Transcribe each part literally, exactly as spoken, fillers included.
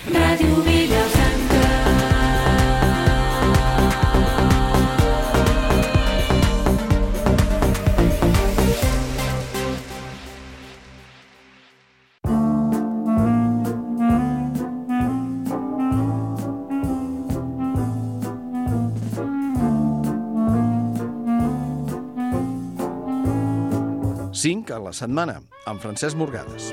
Ràdio Vilafranca. cinc a la setmana, amb Francesc Morgades.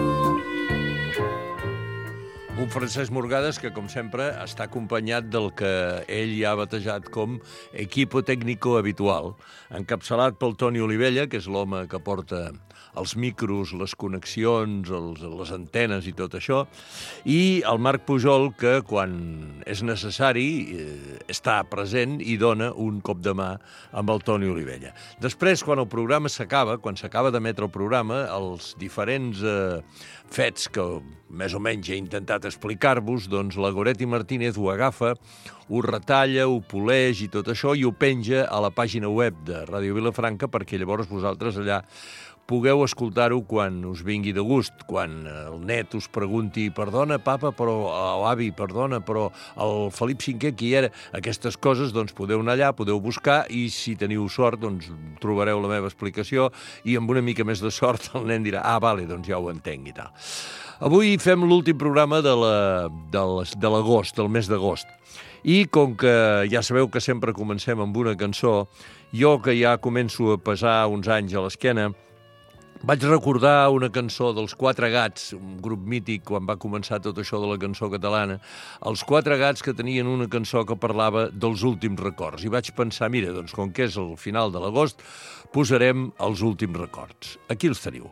Un Francesc Morgades que, com sempre, està acompanyat del que ell ja ha batejat com equipo técnico habitual, encapçalat pel Toni Olivella, que és l'home que porta els micros, les connexions, els, les antenes i tot això, i el Marc Pujol, que quan és necessari eh, està present i dona un cop de mà amb el Toni Olivella. Després, quan el programa s'acaba, quan s'acaba d'emetre el programa, els diferents eh, fets que més o menys he intentat explicar-vos, doncs la Goretti Martínez ho agafa, ho retalla, ho poleix i tot això, i ho penja a la pàgina web de Ràdio Vilafranca perquè llavors vosaltres allà pugueu escoltar-ho quan us vingui de gust, quan el net us pregunti perdona, papa, però, o avi, perdona, però el Felip cinquè qui era? Aquestes coses, doncs, podeu anar allà, podeu buscar, i si teniu sort, doncs, trobareu la meva explicació, i amb una mica més de sort el nen dirà, ah, vale, doncs ja ho entenc i tal. Avui fem l'últim programa de la, de les- de l'agost, del mes d'agost. I com que ja sabeu que sempre comencem amb una cançó, jo que ja començo a pesar uns anys a l'esquena, vaig recordar una cançó dels Quatre Gats, un grup mític quan va començar tot això de la cançó catalana, els Quatre Gats que tenien una cançó que parlava dels últims records. I vaig pensar, mira, doncs com que és el final de l'agost, posarem els últims records. Aquí els teniu.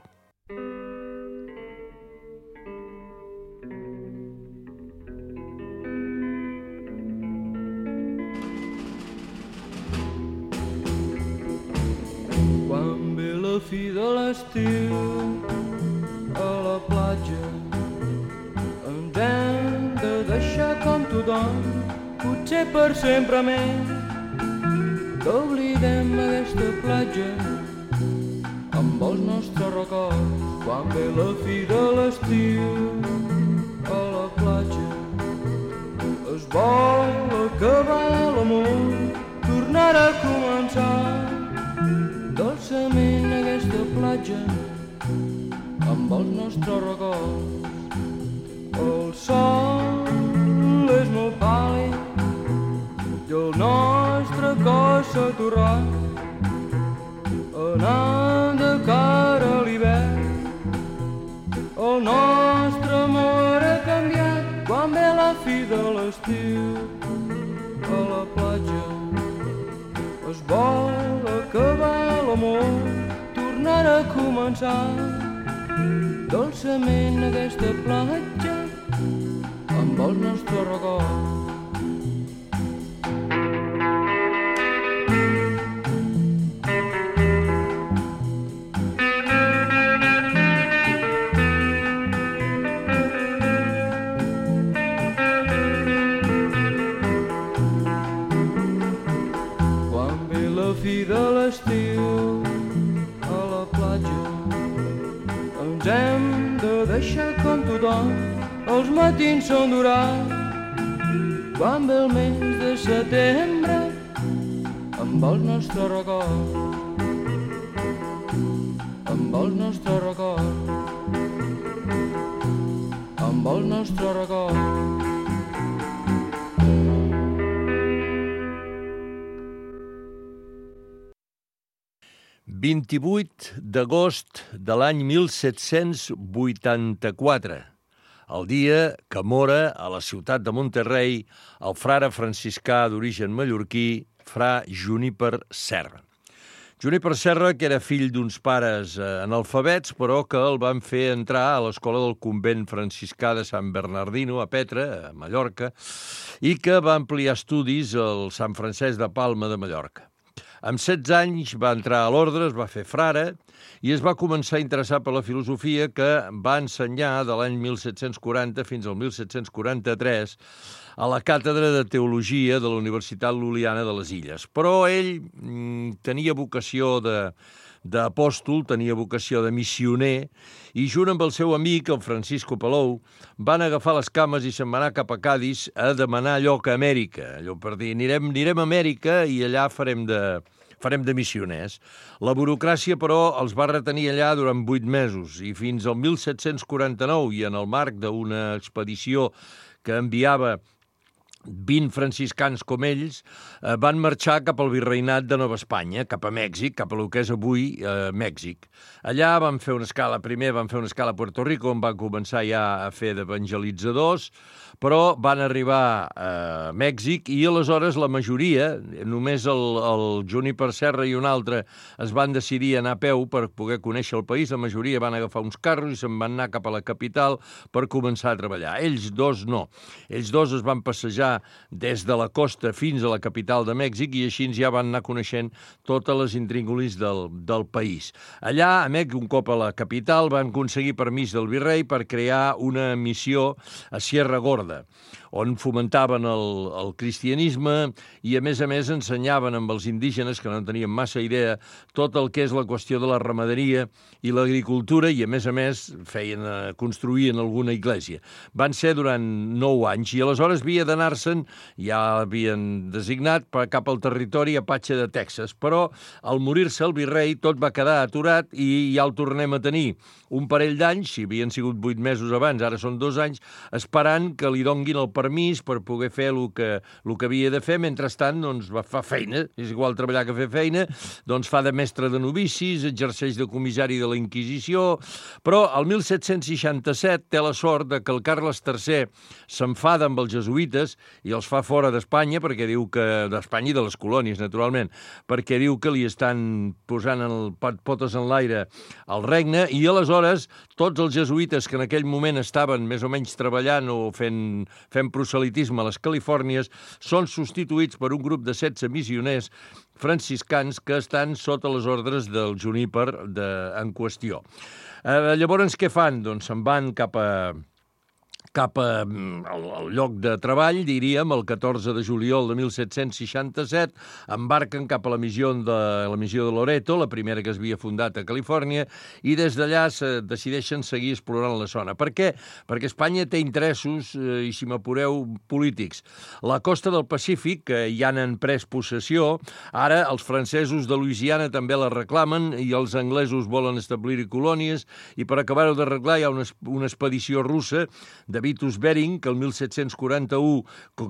Quan ve la fi de l'estiu a la platja ens hem de deixar com tothom, potser per sempre més, que oblidem aquesta platja amb els nostres records. Quan ve la fi de l'estiu a la platja es vol acabar l'amor, tornar a començar dolçament aquesta platja amb els nostres records. El sol és molt pàl·lid i el nostre cos s'ha torrat, anant de cara a l'hivern. El nostre amor ha canviat quan ve la fi de l'estiu a la platja. Es vol acabar l'amor, tornar a començar dolçament aquesta platja amb els nostres records. Fi de l'estiu a la platja ens hem de deixar com tothom, els matins són durats. Quan ve el mes de setembre amb els nostres records, amb els nostres records, amb els nostres records. vint-i-vuit d'agost de l'any mil set-cents vuitanta-quatre, el dia que mora a la ciutat de Monterrey el frare franciscà d'origen mallorquí, fra Juníper Serra. Juníper Serra, que era fill d'uns pares analfabets, però que el van fer entrar a l'escola del convent franciscà de Sant Bernardino, a Petra, a Mallorca, i que va ampliar estudis al Sant Francesc de Palma de Mallorca. Amb setze anys va entrar a l'ordre, es va fer frare i es va començar a interessar per la filosofia, que va ensenyar de l'any mil set-cents quaranta fins al mil set-cents quaranta-tres a la càtedra de Teologia de la Universitat Lul·liana de les Illes. Però ell mm, tenia vocació de, d'apòstol, tenia vocació de missioner, i junt amb el seu amic, el Francisco Palou, van agafar les cames i se'n van anar cap a Cadis a demanar allò que Amèrica, allò per dir, anirem, anirem a Amèrica i allà farem de... farem de missioners. La burocràcia, però, els va retenir allà durant vuit mesos i fins al mil set-cents quaranta-nou, i en el marc d'una expedició que enviava vint franciscans com ells, eh, van marxar cap al virreinat de Nova Espanya, cap a Mèxic, cap a lo que és avui eh, Mèxic. Allà van fer una escala, primer van fer una escala a Puerto Rico, on van començar ja a fer d'evangelitzadors, però van arribar a Mèxic i aleshores la majoria, només el, el Juníper Serra i un altre, es van decidir anar a peu per poder conèixer el país. La majoria van agafar uns carros i se'n van anar cap a la capital per començar a treballar. Ells dos no. Ells dos es van passejar des de la costa fins a la capital de Mèxic i així ja van anar coneixent totes les intríngulis del, del país. Allà, a Mèxic, un cop a la capital, van aconseguir permís del virrei per crear una missió a Sierra Gorda, on fomentaven el, el cristianisme i, a més a més, ensenyaven amb els indígenes, que no tenien massa idea, tot el que és la qüestió de la ramaderia i l'agricultura i, a més a més, feien, eh, construïen alguna església. Van ser durant nou anys i aleshores havia d'anar-se'n, ja havien designat, per cap al territori Apatxe de Texas, però al morir-se el virrei tot va quedar aturat i ja el tornem a tenir un parell d'anys, si havien sigut vuit mesos abans, ara són dos anys, esperant que li donguin el permís per poder fer el que, el que havia de fer. Mentrestant, doncs, va fer feina, és igual treballar que fer feina, doncs fa de mestre de novicis, exerceix de comissari de la Inquisició, però el mil set-cents seixanta-set té la sort de que el Carles tercer s'enfada amb els jesuïtes i els fa fora d'Espanya, perquè diu que d'Espanya i de les colònies, naturalment, perquè diu que li estan posant el potes en l'aire al regne, i aleshores tots els jesuïtes que en aquell moment estaven més o menys treballant o fent, fent proselitisme a les Califòrnies són substituïts per un grup de setze missioners franciscans que estan sota les ordres del Juníper de, en qüestió. Eh, llavors, què fan? Doncs se'n van cap a cap a, al, al lloc de treball, diríem, el catorze de juliol de mil set-cents seixanta-set, embarquen cap a la missió de, la missió de Loreto, la primera que es havia fundat a Califòrnia, i des d'allà se decideixen seguir explorant la zona. Per què? Perquè Espanya té interessos, eh, i si m'apureu, polítics. La costa del Pacífic, que ja n'han pres possessió, ara els francesos de Louisiana també la reclamen i els anglesos volen establir-hi colònies, i per acabar-ho d'arreglar hi ha una, una expedició russa de Vitus Bering, que el mil set-cents quaranta-u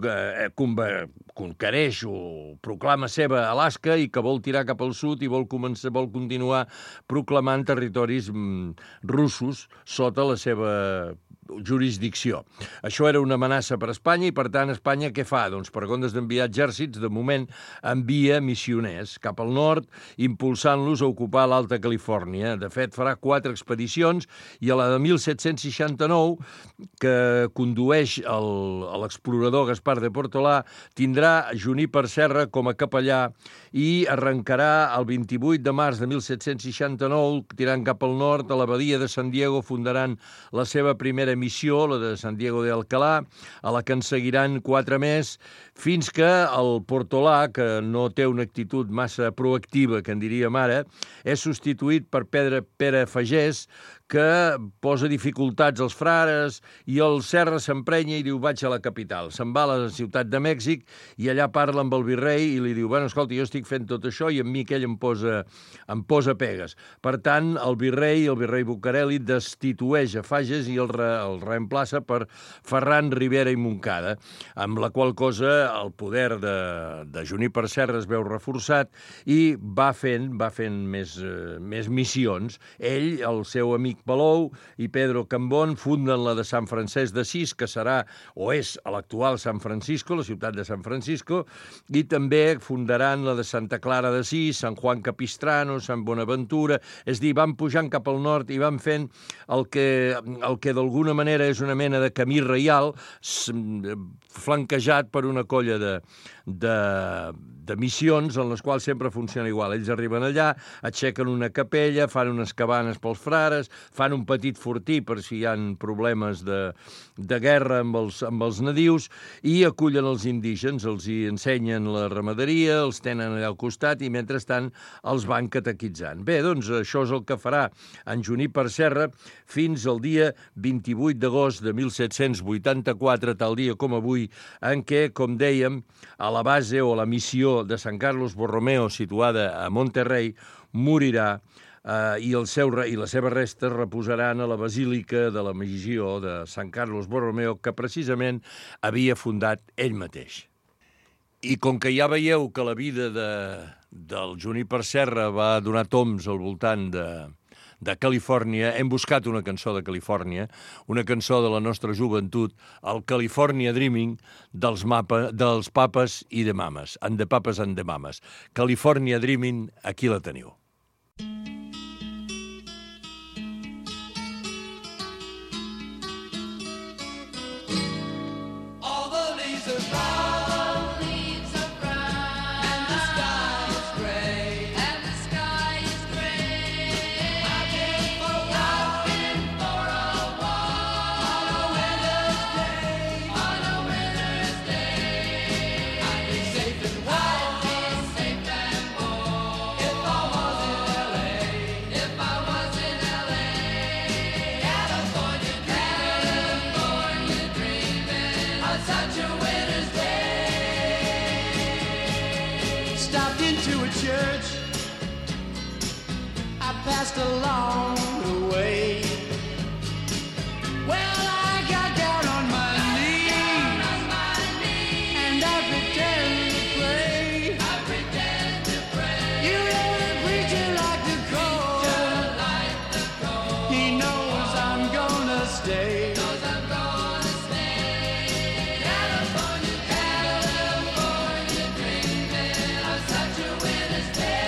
conquereix o proclama seva Alaska i que vol tirar cap al sud i vol, començar, vol continuar proclamant territoris mm, russos sota la seva jurisdicció. Això era una amenaça per Espanya i, per tant, Espanya què fa? Doncs, per comptes d'enviar exèrcits, de moment envia missioners cap al nord, impulsant-los a ocupar l'Alta Califòrnia. De fet, farà quatre expedicions i a la de mil set-cents seixanta-nou, que condueix l'explorador Gaspar de Portolà, tindrà Juníper Serra com a capellà i arrencarà el vint-i-vuit de març de mil set-cents seixanta-nou, tirant cap al nord, a la badia de San Diego, fundaran la seva primera missió, la de San Diego de Alcalá, a la que en seguiran quatre més, fins que el Portolà, que no té una actitud massa proactiva, que en diríem ara, és substituït per Pere, Pere Fagès, que posa dificultats als frares, i el Serra s'emprenya i diu vaig a la capital. Se'n va a la ciutat de Mèxic i allà parla amb el virrei i li diu, bueno, escolta, jo estic fent tot això i a mi aquell em posa, em posa pegues. Per tant, el virrei, el virrei Bucareli, destitueix a Fages i el, re, el reemplaça per Ferran Rivera i Montcada, amb la qual cosa el poder de, de Juníper Serra es veu reforçat i va fent, va fent més, eh, més missions. Ell, el seu amic Palou i Pedro Cambón funden la de Sant Francesc d'Assís, que serà o és a l'actual San Francisco, la ciutat de San Francisco, i també fundaran la de Santa Clara d'Assís, Sant Juan Capistrano, Sant Bonaventura, és dir, van pujant cap al nord i van fent el que, el que d'alguna manera és una mena de camí reial, flanquejat per una colla de, de, de missions en les quals sempre funciona igual. Ells arriben allà, aixequen una capella, fan unes cabanes pels frares, fan un petit fortí per si hi ha problemes de, de guerra amb els, amb els nadius, i acullen els indígens, els hi ensenyen la ramaderia, els tenen allà al costat i mentrestant els van catequitzant. Bé, doncs això és el que farà en Juníper Serra fins al dia vint-i-vuit d'agost de mil set-cents vuitanta-quatre, tal dia com avui, en què, com dèiem, a la base o a la missió de San Carlos Borromeo, situada a Monterrey, morirà eh, i, el seu, i les seves restes reposaran a la Basílica de la Missió de San Carlos Borromeo, que precisament havia fundat ell mateix. I com que ja veieu que la vida de, del Juníper Serra va donar tombs al voltant de, de Califòrnia, hem buscat una cançó de Califòrnia, una cançó de la nostra joventut, el California Dreaming dels, mapa, dels Papes i de Mames, and the Papes and the Mames. California Dreaming, aquí la teniu. Passed along the way. Well, I got down on my knees, and I pretend to pray. I pretend to pray. You know the preacher like the cold. He knows I'm gonna stay. Knows I'm gonna stay. California, California, dreaming of such a winter's day.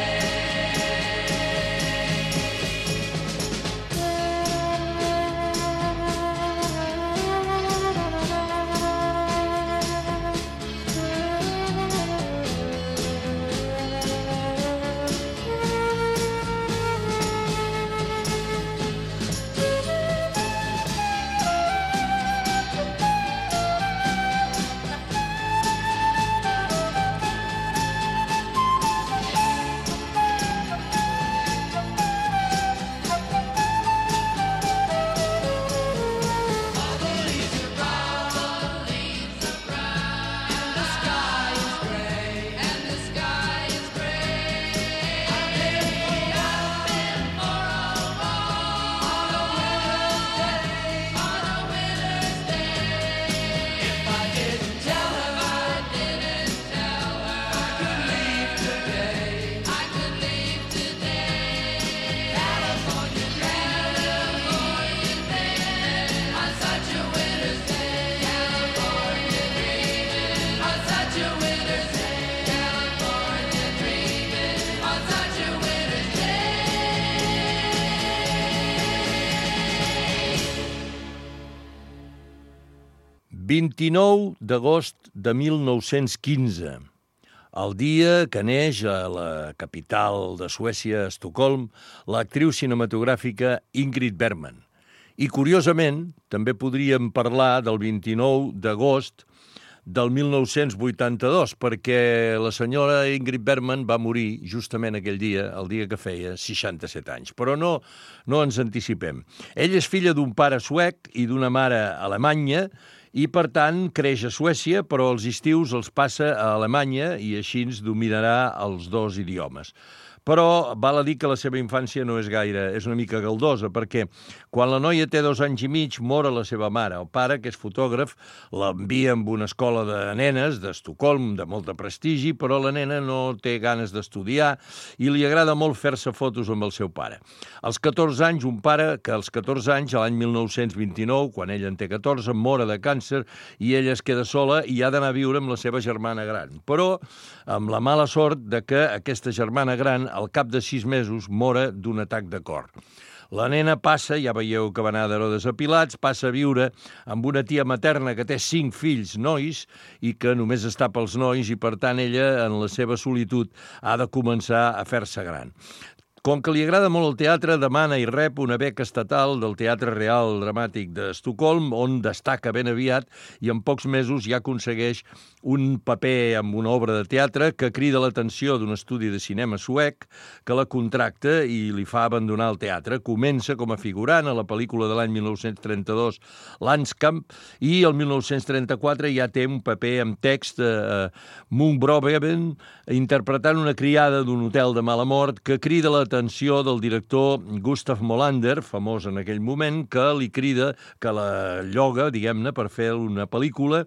vint-i-nou d'agost de mil nou-cents quinze, el dia que neix a la capital de Suècia, Estocolm, l'actriu cinematogràfica Ingrid Bergman. I, curiosament, també podríem parlar del vint-i-nou d'agost del mil nou-cents vuitanta-dos, perquè la senyora Ingrid Bergman va morir justament aquell dia, el dia que feia seixanta-set anys. Però no, no ens anticipem. Ella és filla d'un pare suec i d'una mare alemanya, i, per tant, creix a Suècia, però els estius els passa a Alemanya i així ens dominarà els dos idiomes. Però val a dir que la seva infància no és gaire, és una mica galdosa, perquè quan la noia té dos anys i mig mor la seva mare. El pare, que és fotògraf, l'envia amb una escola de nenes d'Estocolm, de molta prestigi, però la nena no té ganes d'estudiar i li agrada molt fer-se fotos amb el seu pare. Als catorze anys, un pare que als catorze anys, l'any mil nou-cents vint-i-nou, quan ella en té catorze, mor de càncer i ella es queda sola i ha d'anar a viure amb la seva germana gran. Però amb la mala sort de que aquesta germana gran al cap de sis mesos mora d'un atac de cor. La nena passa, ja veieu que va anar d'Herodes a Pilats, passa a viure amb una tia materna que té cinc fills nois i que només està pels nois i, per tant, ella, en la seva solitud, ha de començar a fer-se gran. Com que li agrada molt el teatre, demana i rep una beca estatal del Teatre Real Dramàtic d'Estocolm, on destaca ben aviat i en pocs mesos ja aconsegueix un paper amb una obra de teatre que crida l'atenció d'un estudi de cinema suec que la contracta i li fa abandonar el teatre. Comença com a figurant a la pel·lícula de l'any mil nou-cents trenta-dos, Landskamp, i el mil nou-cents trenta-quatre ja té un paper amb text a Munkbrobben, interpretant una criada d'un hotel de mala mort que crida l'atenció del director Gustav Molander, famós en aquell moment, que li crida, que la lloga, diguem-ne, per fer una pel·lícula,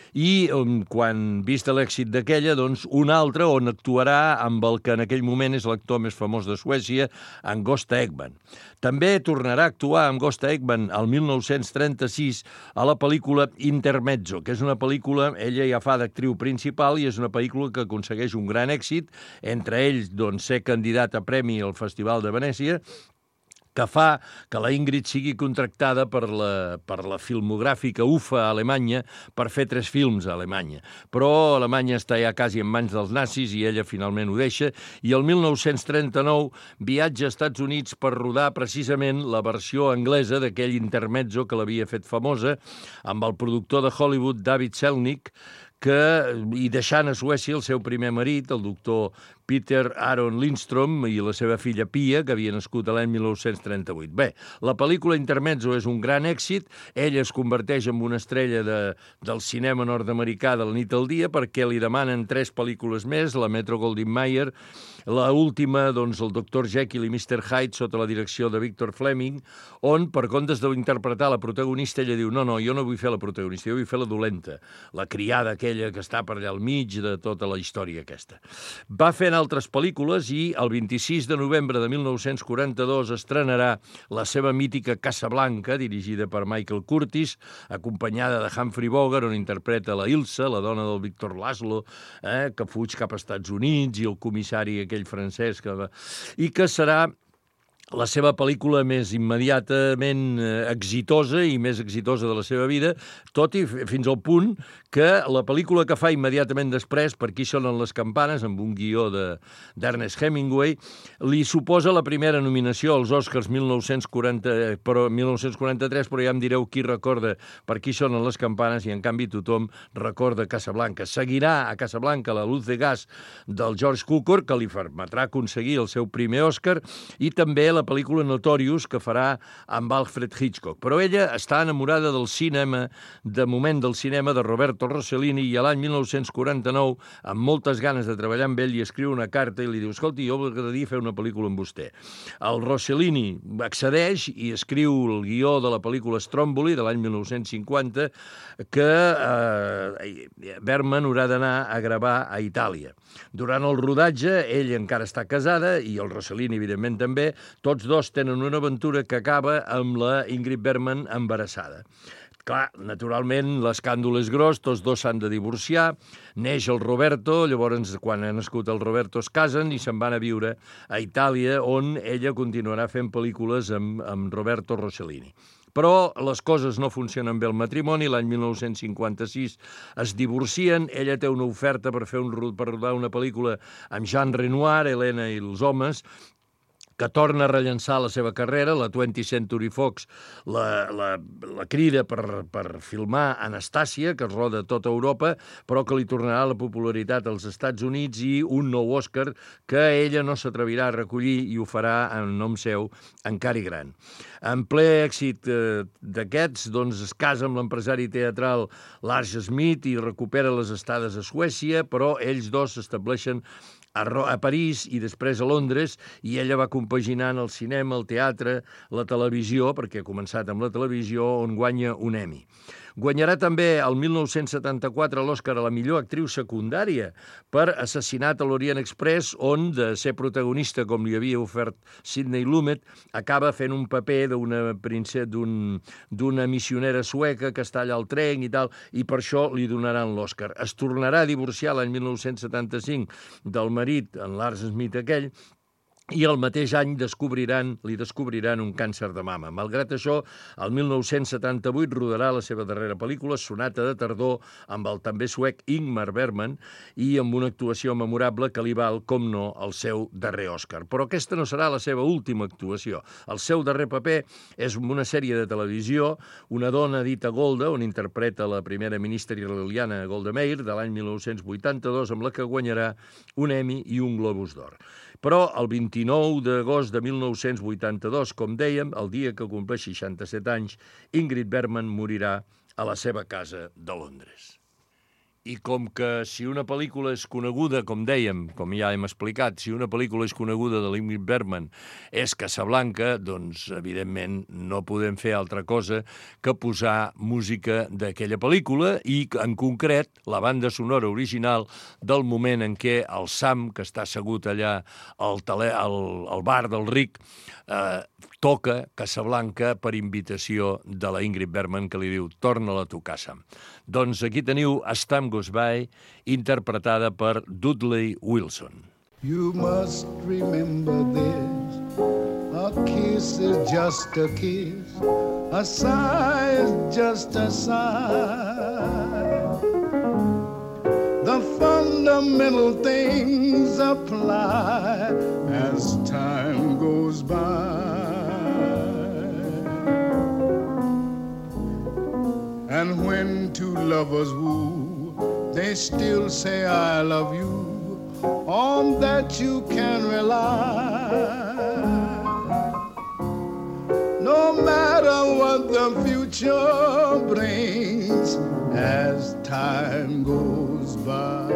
i quan, vista l'èxit d'aquella, doncs un altre on actuarà amb el que en aquell moment és l'actor més famós de Suècia, en Gösta Ekman. També tornarà a actuar amb Gösta Ekman el mil nou-cents trenta-sis a la pel·lícula Intermezzo, que és una pel·lícula, ella ja fa d'actriu principal i és una pel·lícula que aconsegueix un gran èxit, entre ells doncs, ser candidat a premi al Festival de Venècia, que fa que la Ingrid sigui contractada per la, per la filmogràfica U F A a Alemanya per fer tres films a Alemanya. Però Alemanya està ja quasi en mans dels nazis i ella finalment ho deixa, i el mil nou-cents trenta-nou viatja als Estats Units per rodar precisament la versió anglesa d'aquell Intermezzo que l'havia fet famosa, amb el productor de Hollywood, David Selnick, que, i deixant a Suècia el seu primer marit, el doctor Peter Aron Lindström, i la seva filla Pia, que havia nascut l'any mil nou-cents trenta-vuit. Bé, la pel·lícula Intermezzo és un gran èxit, ella es converteix en una estrella de, del cinema nord-americà de la nit al dia perquè li demanen tres pel·lícules més, la Metro-Goldwyn-Mayer, la última, doncs, el doctor Jekyll i mister Hyde, sota la direcció de Victor Fleming, on, per comptes d'interpretar la protagonista, ella diu, no, no, jo no vull fer la protagonista, jo vull fer la dolenta, la criada aquella que està per allà al mig de tota la història aquesta. Va fent altres pel·lícules i el vint-i-sis de novembre de mil nou-cents quaranta-dos estrenarà la seva mítica Casablanca, dirigida per Michael Curtiz, acompanyada de Humphrey Bogart, on interpreta la Ilsa, la dona del Victor Laszlo, eh, que fuig cap als Estats Units, i el comissari aquell francès que va... i que serà la seva pel·lícula més immediatament exitosa i més exitosa de la seva vida, tot i fins al punt que la pel·lícula que fa immediatament després, Per qui sonen les campanes, amb un guió d'Ernest Hemingway, li suposa la primera nominació als Oscars mil nou-cents quaranta, però, mil nou-cents quaranta-tres, però ja em direu qui recorda Per qui sonen les campanes, i en canvi tothom recorda Casablanca. Seguirà a Casablanca La luz de gas del George Cukor, que li permetrà aconseguir el seu primer Oscar, i també la la pel·lícula Notorious, que farà amb Alfred Hitchcock. Però ella està enamorada del cinema, de moment del cinema, de Roberto Rossellini, i a l'any mil nou-cents quaranta-nou, amb moltes ganes de treballar amb ell, li escriu una carta i li diu, escolti, jo m'agradaria fer una pel·lícula amb vostè. El Rossellini accedeix i escriu el guió de la pel·lícula Stromboli, de l'any mil nou-cents cinquanta, que eh, Bergman haurà d'anar a gravar a Itàlia. Durant el rodatge, ell encara està casada, i el Rossellini, evidentment, també. Tots dos tenen una aventura que acaba amb la Ingrid Bergman embarassada. Clar, naturalment, l'escàndol és gros, tots dos s'han de divorciar, neix el Roberto, llavors, quan ha nascut el Roberto, es casen i se'n van a viure a Itàlia, on ella continuarà fent pel·lícules amb, amb Roberto Rossellini. Però les coses no funcionen bé al matrimoni, l'any mil nou-cents cinquanta-sis es divorcien, ella té una oferta per fer un, per rodar una pel·lícula amb Jean Renoir, Helena i els homes, que torna a rellençar la seva carrera, la twentieth Century Fox la, la, la crida per, per filmar Anastàcia, que es roda a tota Europa, però que li tornarà la popularitat als Estats Units i un nou Òscar que ella no s'atrevirà a recollir i ho farà en nom seu en Cary Grant. En ple èxit eh, d'aquests, doncs es casa amb l'empresari teatral Lars Smith i recupera les estades a Suècia, però ells dos s'estableixen a, a París i després a Londres, i ella va compaginant el cinema, el teatre, la televisió, perquè ha començat amb la televisió, on guanya un Emmy. Guanyarà també el mil nou-cents setanta-quatre l'Òscar a la millor actriu secundària per Assassinat a l'Orient Express, on, de ser protagonista, com li havia ofert Sidney Lumet, acaba fent un paper d'una princesa, d'un, d'una missionera sueca que està allà al tren i tal, i per això li donaran l'Òscar. Es tornarà a divorciar l'any mil nou-cents setanta-cinc del marit, en Lars Smith aquell, i el mateix any descobriran, li descobriran un càncer de mama. Malgrat això, el mil nou-cents setanta-vuit rodarà la seva darrera pel·lícula, Sonata de tardor, amb el també suec Ingmar Bergman i amb una actuació memorable que li val, com no, el seu darrer Òscar. Però aquesta no serà la seva última actuació. El seu darrer paper és una sèrie de televisió, Una dona dita Golda, on interpreta la primera ministra israeliana Golda Meir, de l'any mil nou-cents vuitanta-dos, amb la que guanyarà un Emmy i un Globus d'Or. Però el vint-i-nou d'agost de mil nou-cents vuitanta-dos, com dèiem, el dia que compleix seixanta-set anys, Ingrid Bergman morirà a la seva casa de Londres. I com que si una pel·lícula és coneguda, com dèiem, com ja hem explicat, si una pel·lícula és coneguda de l'Ingrid Bergman és Casablanca, doncs, evidentment, no podem fer altra cosa que posar música d'aquella pel·lícula i, en concret, la banda sonora original del moment en què el Sam, que està assegut allà al, tele, al, al bar del Ric, eh, toca Casablanca per invitació de la Ingrid Bergman, que li diu «Torna-la a tu casa». Doncs aquí teniu As Time Goes By, interpretada per Dudley Wilson. You must remember this, a kiss is just a kiss, a sigh is just a sigh. The fundamental things apply as time goes by. And when two lovers woo, they still say I love you. On that you can rely. No matter what the future brings as time goes by.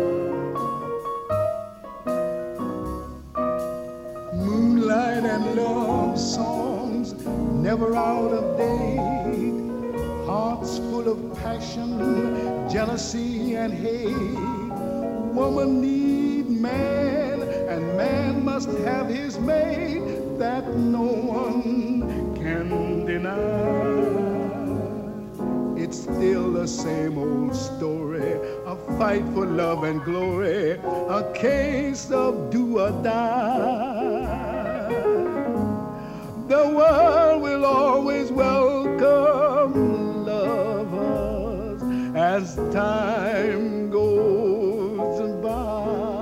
Moonlight and love songs never out of date. Hearts full of passion, jealousy and hate. Woman need man, and man must have his mate. That no one can deny. It's still the same old story, a fight for love and glory, a case of do or die. The world will always welcome lovers as time goes by.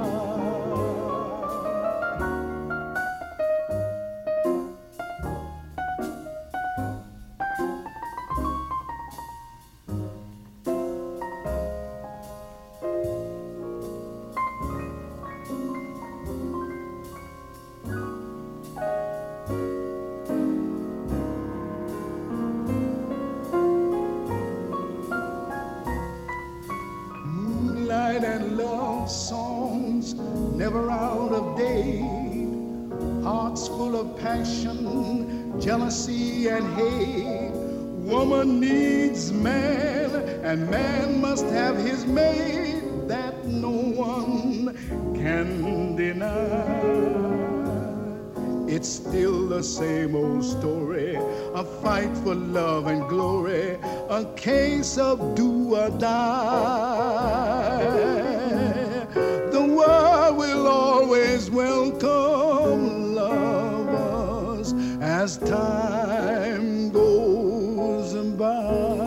And love songs never out of date. Hearts full of passion, jealousy and hate. Woman needs man, and man must have his mate. That no one can deny. It's still the same old story, a fight for love and glory, a case of do or die. The world will always welcome lovers as time goes by.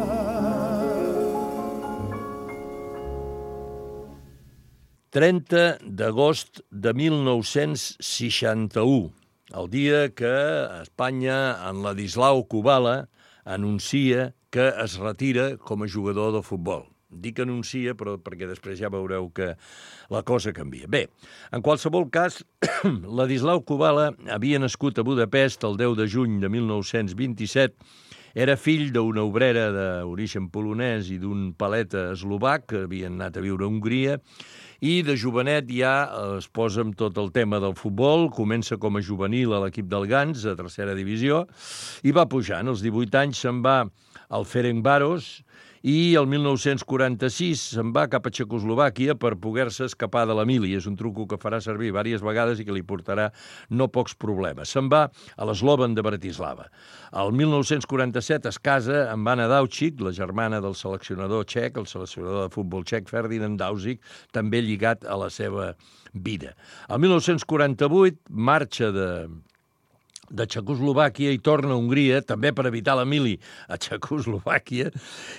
trenta d'agost de mil nou-cents seixanta-u. El dia que Espanya, en Ladislau Kubala, anuncia que es retira com a jugador de futbol. Dic anuncia, però perquè després ja veureu que la cosa canvia. Bé, en qualsevol cas, Ladislau Kubala havia nascut a Budapest el deu de juny de mil nou-cents vint-i-set. Era fill d'una obrera d'origen polonès i d'un paleta eslovac que havien anat a viure a Hongria, i de jovenet ja es posa amb tot el tema del futbol, comença com a juvenil a l'equip del Gans, a tercera divisió, i va pujant. Als divuit anys se'n va al Ferencváros i el mil nou-cents quaranta-sis se'n va cap a Txecoslovàquia per poder-se escapar de la mili. És un truco que farà servir diverses vegades i que li portarà no pocs problemes. Se'n va a l'Slovan de Bratislava. El mil nou-cents quaranta-set es casa amb Anna Daučík, la germana del seleccionador txec, el seleccionador de futbol txec Ferdinand Daučík, també lligat a la seva vida. El mil nou-cents quaranta-vuit marxa de, de Txecoslovàquia i torna a Hongria, també per evitar la mili a Txecoslovàquia,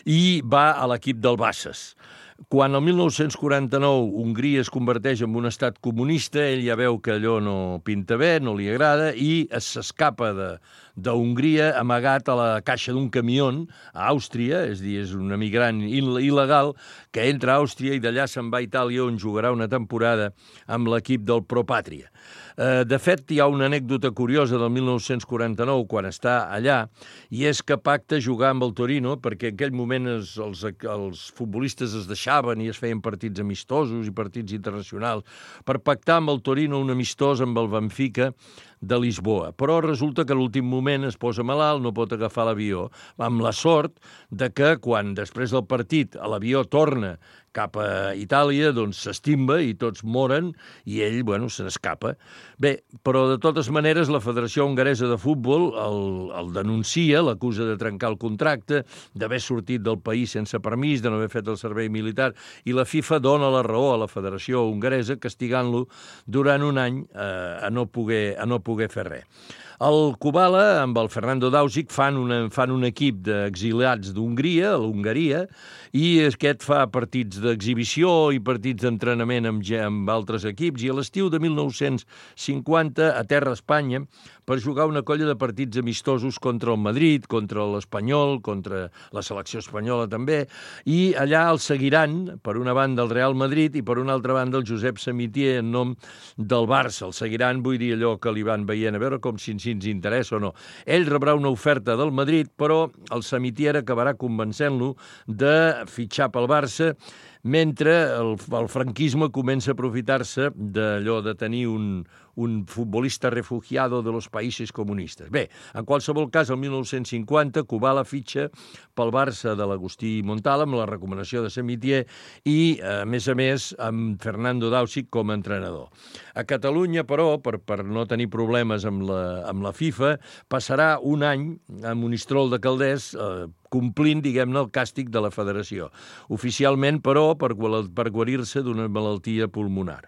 i va a l'equip del Bases. Quan el mil nou-cents quaranta-nou Hongria es converteix en un estat comunista, ell ja veu que allò no pinta bé, no li agrada, i s'escapa de, de Hongria amagat a la caixa d'un camió a Àustria, és a dir, és un emigrant il·legal que entra a Àustria i d'allà se'n va a Itàlia, on jugarà una temporada amb l'equip del Pro Patria. De fet, hi ha una anècdota curiosa del mil nou-cents quaranta-nou, quan està allà, i és que pacta jugar amb el Torino, perquè en aquell moment els, els, els futbolistes es deixaven i es feien partits amistosos i partits internacionals, per pactar amb el Torino un amistós amb el Benfica de Lisboa. Però resulta que a l'últim moment es posa malalt, no pot agafar l'avió, amb la sort de que quan després del partit l'avió torna cap a Itàlia, doncs s'estimba i tots moren i ell, bueno, se n'escapa. Bé, però de totes maneres la Federació Hongaresa de Futbol el, el denuncia, l'acusa de trencar el contracte, d'haver sortit del país sense permís, de no haver fet el servei militar, i la FIFA dona la raó a la Federació Hongaresa castigant-lo durant un any eh, a no poder, a no poder fer res. El Kubala, amb el Fernando Daučík, fan, una, fan un equip d'exiliats d'Hongria, a l'Hongaria, i aquest fa partits d'exhibició i partits d'entrenament amb, amb altres equips, i a l'estiu de mil nou-cents cinquanta aterra a Espanya per jugar una colla de partits amistosos contra el Madrid, contra l'Espanyol, contra la selecció espanyola també, i allà el seguiran, per una banda el Real Madrid i per una altra banda el Josep Samitier en nom del Barça. El seguiran, vull dir, allò que li van veient, a veure com si, si ens interessa o no. Ell rebrà una oferta del Madrid, però el Samitier acabarà convencent-lo de fitxar pel Barça, mentre el, el franquisme comença a aprofitar-se d'allò de tenir un, un futbolista refugiado de los països comunistes. Bé, en qualsevol cas, el mil nou-cents cinquanta, Kubala fitxa pel Barça de l'Agustí Montal amb la recomanació de Samitier i, a més a més, amb Fernando Daučík com a entrenador. A Catalunya, però, per, per no tenir problemes amb la, amb la FIFA, passarà un any a Monistrol de Calders eh, complint, diguem-ne, el càstig de la federació. Oficialment, però, per, per guarir-se d'una malaltia pulmonar.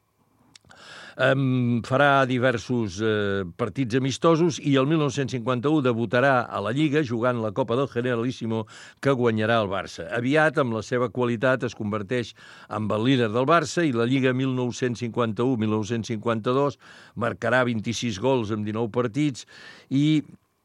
Um, farà diversos eh, partits amistosos i el mil nou-cents cinquanta-u debutarà a la Lliga jugant la Copa del Generalíssimo que guanyarà el Barça. Aviat, amb la seva qualitat, es converteix en el líder del Barça i la Lliga mil nou-cents cinquanta-u mil nou-cents cinquanta-dos marcarà vint-i-sis gols en dinou partits i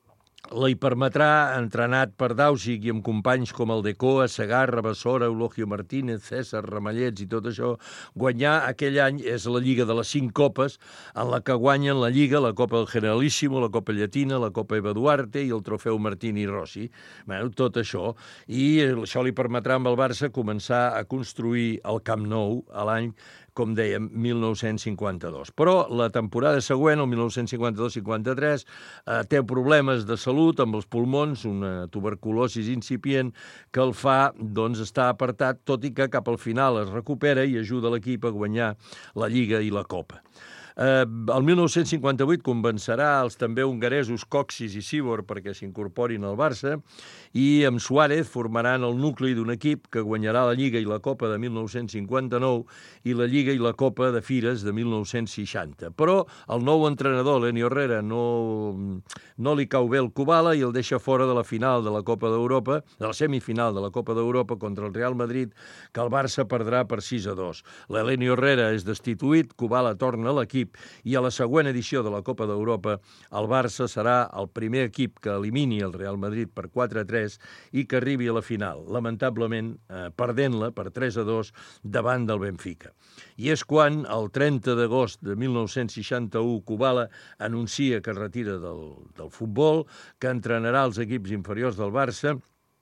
li permetrà, entrenat per Daučík i amb companys com el Decoa, Segarra, Bassora, Eulogio Martínez, César, Ramallets i tot això, guanyar aquell any és la Lliga de les cinc copes, en la que guanyen la Lliga, la Copa del Generalíssimo, la Copa Llatina, la Copa Eva Duarte i el Trofeu Martini Rossi. Bueno, tot això. I això li permetrà amb el Barça començar a construir el Camp Nou a l'any, com dèiem, mil nou-cents cinquanta-dos. Però la temporada següent, el mil nou-cents cinquanta-dos cinquanta-tres, eh, té problemes de salut amb els pulmons, una tuberculosi incipient que el fa doncs, estar apartat, tot i que cap al final es recupera i ajuda l'equip a guanyar la Lliga i la Copa. Eh, el mil nou-cents cinquanta-vuit convencerà els també hongaresos Kocsis i Sibor perquè s'incorporin al Barça i amb Suárez formaran el nucli d'un equip que guanyarà la Lliga i la Copa de mil nou-cents cinquanta-nou i la Lliga i la Copa de Fires de mil nou-cents seixanta. Però el nou entrenador, Leni Herrera, no, no li cau bé el Kubala i el deixa fora de la final de la Copa d'Europa, de la semifinal de la Copa d'Europa contra el Real Madrid, que el Barça perdrà per sis a dos. L'Eleni Herrera és destituït, Kubala torna a l'equip i a la següent edició de la Copa d'Europa el Barça serà el primer equip que elimini el Real Madrid per quatre a tres i que arribi a la final, lamentablement eh, perdent-la per tres a dos davant del Benfica. I és quan, el trenta d'agost de mil nou-cents seixanta-u, Kubala anuncia que es retira del, del futbol, que entrenarà els equips inferiors del Barça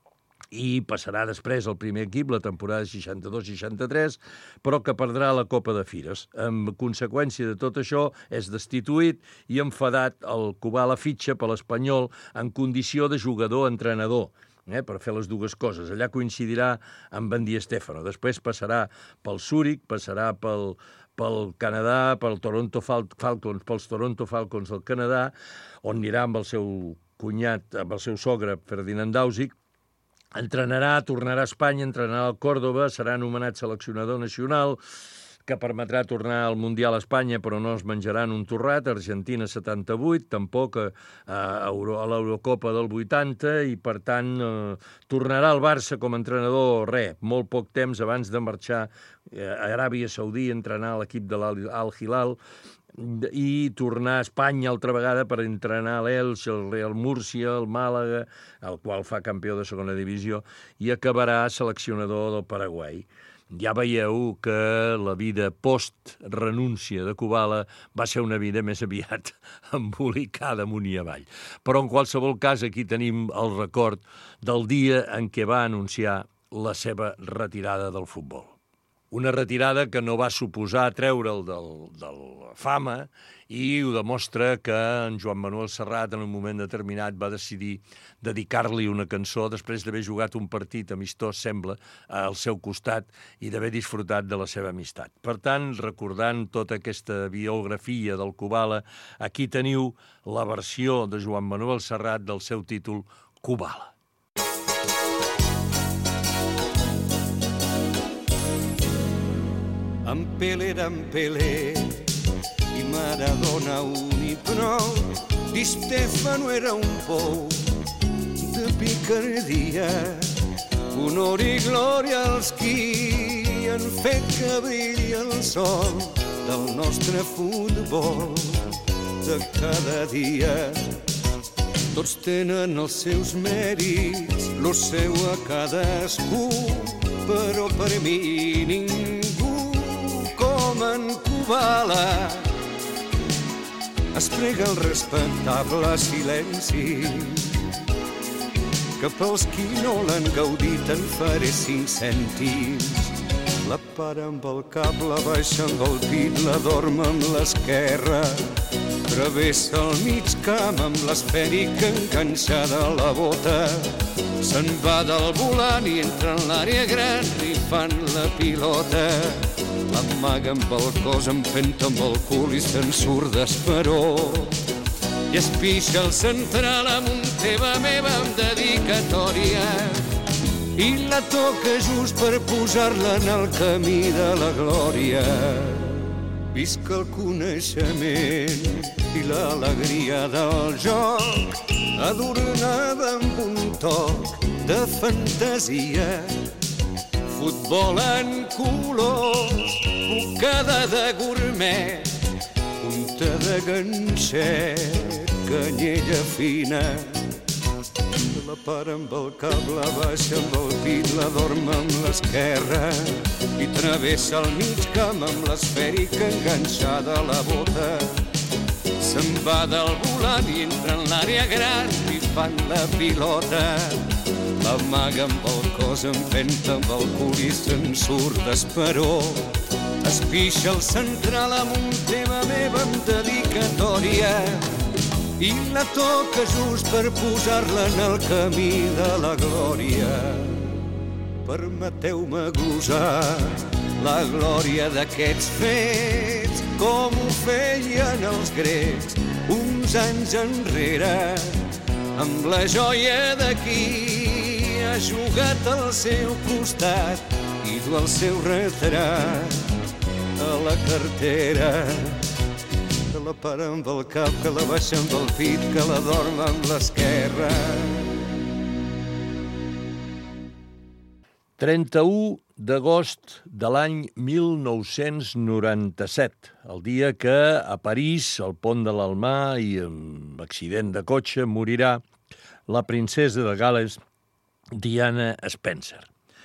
i passarà després al primer equip la temporada seixanta-dos seixanta-tres, però que perdrà la Copa de Fires. En conseqüència de tot això, és destituït i enfadat el Kubala fitxa per l'Espanyol en condició de jugador-entrenador. eh, per fer les dues coses. Allà coincidirà amb en Di Stéfano. Després passarà pel Zurich, passarà pel, pel Canadà, pel Toronto Fal- Falcons, pels Toronto Falcons del Canadà, on anirà amb el seu cunyat, amb el seu sogre, Ferdinand Dausic, entrenarà, tornarà a Espanya, entrenarà al Còrdova, serà anomenat seleccionador nacional, que permetrà tornar al Mundial a Espanya, però no es menjaran un torrat. Argentina setanta-vuit, tampoc a, a, Euro, a l'Eurocopa del vuitanta, i per tant eh, tornarà al Barça com a entrenador, res, molt poc temps abans de marxar a Aràbia Saudí, entrenar a l'equip de l'Al-Hilal, i tornar a Espanya altra vegada per entrenar l'Elx, el Real Múrcia, el Màlaga, el qual fa campió de segona divisió, i acabarà seleccionador del Paraguai. Ja veieu que la vida post-renúncia de Kubala va ser una vida més aviat embolicada amunt i avall. Però en qualsevol cas aquí tenim el record del dia en què va anunciar la seva retirada del futbol. Una retirada que no va suposar treure'l del, del fama, i ho demostra que en Joan Manuel Serrat en un moment determinat va decidir dedicar-li una cançó després d'haver jugat un partit amistós, sembla, al seu costat i d'haver disfrutat de la seva amistat. Per tant, recordant tota aquesta biografia del Kubala, aquí teniu la versió de Joan Manuel Serrat del seu títol Kubala. En Pelé era en Pelé i Maradona un i prou. Di Stéfano era un pou de picardia. Honor i glòria als qui han fet que brilli el sol del nostre futbol de cada dia. Tots tenen els seus mèrits, lo seu a cadascú, però per mi ningú com en Kubala. Es prega el respectable silenci que pels qui no l'han gaudit en faré cinc cèntims. La para amb el cap, la baixa amb el pit, la dorm amb l'esquerra, travessa el mig camp amb l'esfèrica enganxada a la bota. Se'n va del volant i entra en l'àrea gran i fan la pilota. L'amaga amb el cos, empenta amb el cul i se'n surt d'esperó. I es pixa el central amb un teva meva amb dedicatòria i la toca just per posar-la en el camí de la glòria. Visca el coneixement i l'alegria del joc, adornada amb un toc de fantasia. Futbol en colors, bocada de gourmet, punta de ganxet, canyella fina. La para amb el cap, la baixa amb el pit, la dorm amb l'esquerra i travessa el mig camp amb l'esfèrica enganxada a la bota. Se'n va del volant i entra en l'àrea gran i fan la pilota. L'amaga amb el cos, empenta amb el cul i se'n surt d'esperó. Es pixa el central amb un tema meva amb dedicatòria i la toca just per posar-la en el camí de la glòria. Permeteu-me glosar la glòria d'aquests fets com ho feien els grecs uns anys enrere, amb la joia de qui ha jugat al seu costat i du el seu retrat a la cartera. Que la para amb el cap, que la baixa amb el pit, que la dorm amb l'esquerra. trenta-u d'agost de l'any mil nou-cents noranta-set, el dia que a París, al pont de l'Almà i amb accident de cotxe, morirà la princesa de Gal·les, Diana Spencer.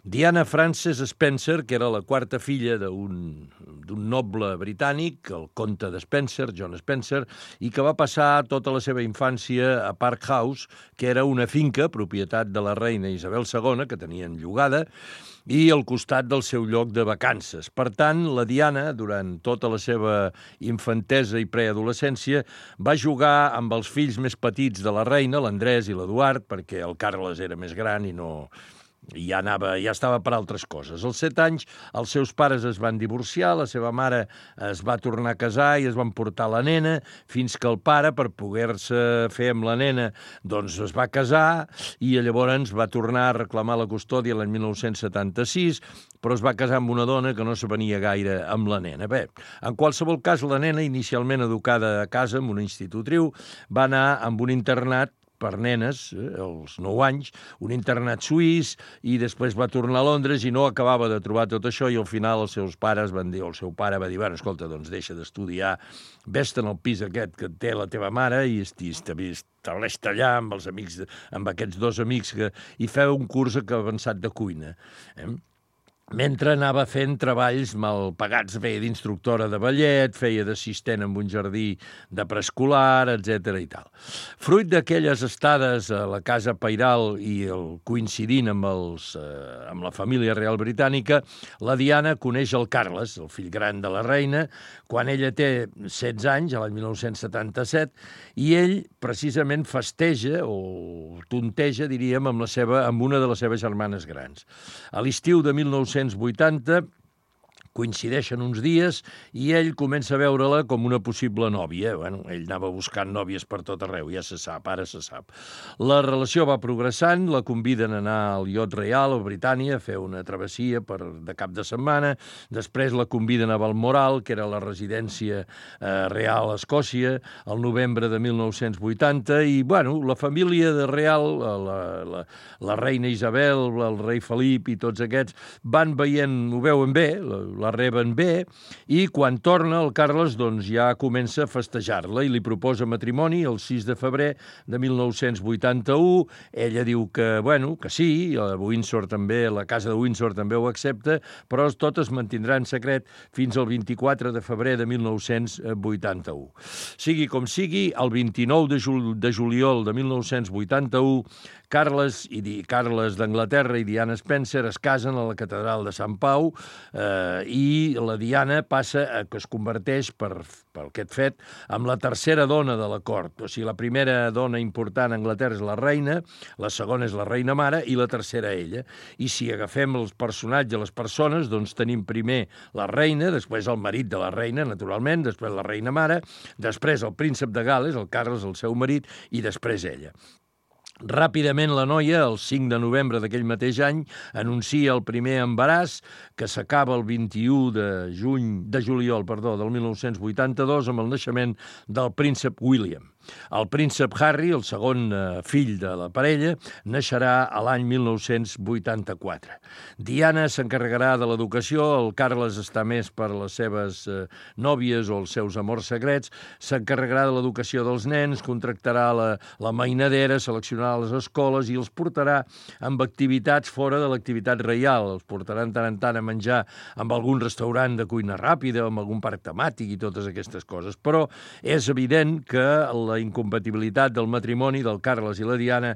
Diana Frances Spencer, que era la quarta filla d'un d'un noble britànic, el comte de Spencer, John Spencer, i que va passar tota la seva infància a Park House, que era una finca, propietat de la reina Isabel segona, que tenien llogada, i al costat del seu lloc de vacances. Per tant, la Diana, durant tota la seva infantesa i preadolescència, va jugar amb els fills més petits de la reina, l'Andrés i l'Eduard, perquè el Carles era més gran i no... i ja, anava, ja estava per altres coses. Als set anys els seus pares es van divorciar, la seva mare es va tornar a casar i es van portar la nena, fins que el pare, per poder-se fer amb la nena, doncs es va casar i llavors va tornar a reclamar la custòdia l'any mil nou-cents setanta-sis, però es va casar amb una dona que no s'avenia gaire amb la nena. Bé, en qualsevol cas, la nena, inicialment educada a casa en una institutriu, va anar amb un internat per nenes, eh, als nou anys, un internat suís, i després va tornar a Londres i no acabava de trobar tot això, i al final els seus pares van dir, o el seu pare va dir, bueno, escolta, doncs deixa d'estudiar, vés-te'n al pis aquest que té la teva mare i estableix-te allà amb els amics, amb aquests dos amics, que, i feu un curs avançat de cuina. Eh? Mentre anava fent treballs mal pagats, feia d'instructora de ballet, feia d'assistent en un jardí de preescolar, etcètera i tal. Fruit d'aquelles estades a la casa pairal i el coincidint amb, els, eh, amb la família real britànica, la Diana coneix el Carles, el fill gran de la reina, quan ella té setze anys, a l'any mil nou-cents setanta-set, i ell precisament festeja o tonteja, diríem, amb, la seva, amb una de les seves germanes grans. A l'estiu de mil nou-cents vuitanta coincideixen uns dies i ell comença a veure-la com una possible nòvia. Bueno, ell anava buscant nòvies per tot arreu, ja se sap, ara se sap. La relació va progressant, la conviden a anar al iot real a Britània a fer una travessia per, de cap de setmana, després la conviden a Balmoral, que era la residència eh, real a Escòcia, al novembre de mil nou-cents vuitanta, i, bueno, la família de real, la, la, la reina Isabel, el rei Felip i tots aquests, van veient, ho veuen bé, la, la reben bé, i quan torna el Carles doncs ja comença a festejar-la i li proposa matrimoni el sis de febrer de mil nou-cents vuitanta-u. Ella diu que, bueno, que sí, a Windsor també, la casa de Windsor també ho accepta, però tot es mantindrà en secret fins al vint-i-quatre de febrer de mil nou-cents vuitanta-u. Sigui com sigui, el vint-i-nou de, jul de juliol de mil nou-cents vuitanta-u, Carles i Di Carles d'Anglaterra i Diana Spencer es casen a la catedral de Sant Pau, eh, i la Diana passa a que es converteix, per, per aquest fet, amb la tercera dona de la cort. O sigui, la primera dona important a Anglaterra és la reina, la segona és la reina mare i la tercera ella. I si agafem els personatges, les persones, doncs tenim primer la reina, després el marit de la reina, naturalment, després la reina mare, després el príncep de Gal·les, el Carles, el seu marit, i després ella. Ràpidament la noia, el cinc de novembre d'aquell mateix any, anuncia el primer embaràs, que s'acaba el vint-i-u de juny, de juliol, perdó, del mil nou-cents vuitanta-dos, amb el naixement del príncep William. El príncep Harry, el segon eh, fill de la parella, naixerà a l'any mil nou-cents vuitanta-quatre. Diana s'encarregarà de l'educació, el Carles està més per les seves eh, nòvies o els seus amors secrets, s'encarregarà de l'educació dels nens, contractarà la, la mainadera, seleccionarà les escoles i els portarà amb activitats fora de l'activitat reial. Els portarà tant en tant a menjar amb algun restaurant de cuina ràpida, amb algun parc temàtic i totes aquestes coses. Però és evident que la la incompatibilitat del matrimoni del Carles i la Diana